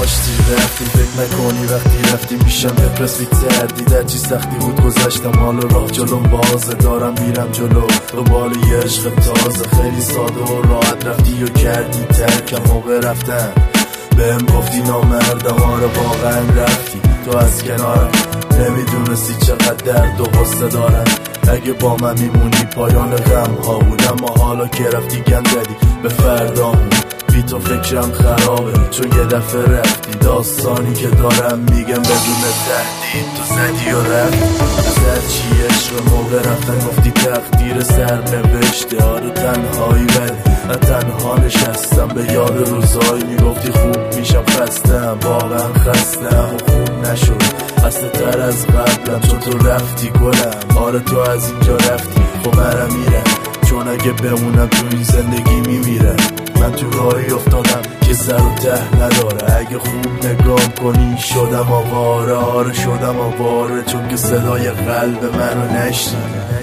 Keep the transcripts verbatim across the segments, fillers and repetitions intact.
داشتی رفتی، فکر نکنی وقتی رفتی میشم دپرس بی‌تردی. در چی سختی بود گذشتم، حالا راه جلوم بازه، دارم میرم جلو دنبال یه عشق تازه. خیلی ساده و راحت رفتی و کردی ترکم موقع رفتن، بهم گفتی نامردم، آره واقعا رفتی. تو از کنارم نمیدونستی چقدر درد و غصه دارم. اگه با من میمونی پایان غم ها بود، اما حالا که رفتی گم زدی به فردامون. بی تو فکرم خرابه چون یه دفعه رفتی. داستانی که دارم میگم بدون تهدید، تو زدی و رفتی. زد چی عشق موقع رفتن گفتی تقدیر سر نوشته. آره تنهایی بده، من تنها نشستم به یاد روزایی میگفتی خوب میشم. خستم واقعا خستم و خوب نشد، خسته تر از قبلم چون تو رفتی گلم. آره تو از اینجا رفتی، خب منم میرم، چون اگه بمونم تو این زندگی میمیرم. من تو راهی افتادم که سر و ته نداره، اگه خوب نگاه کنی شدم آواره. آره شدم آواره چون که صدای قلب منو نشنیدی.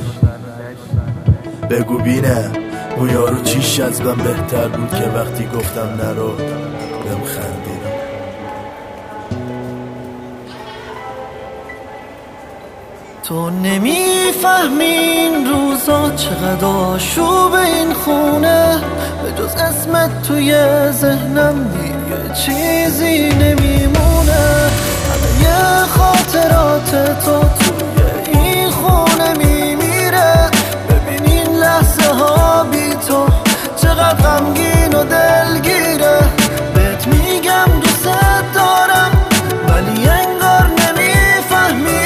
بگو بینم اون یارو چیش از من بهتر بود که وقتی گفتم نرو بهم خندیدی. تو نمیفهمی این روزا چقدر آشوب این خونه، به جز اسمت توی ذهنم دیگه چیزی نمیمونه. همه خاطرات تو توی این خونه میمیره. ببین این لحظه ها بی تو چقدر غمگین و دلگیره. بهت میگم دوست دارم ولی انگار نمیفهمی.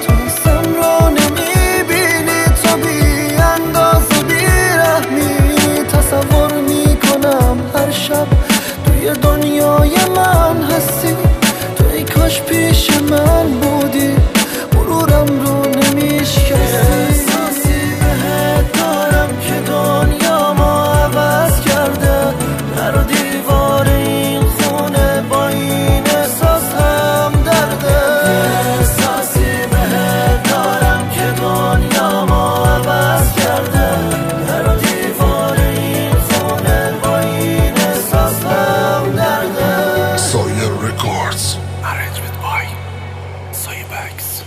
تصور میکنم هر شب توی دنیای من هستی. تو ای کاش پیش من بودی، غرورم رو نمیشکستی. احساسی بهت دارم که دنیا ما عوض کرده. در و دیوار این خونه با این احساس هم درده. احساسی بهت دارم که دنیا ما عوض کرده. Arrangement by Soybex.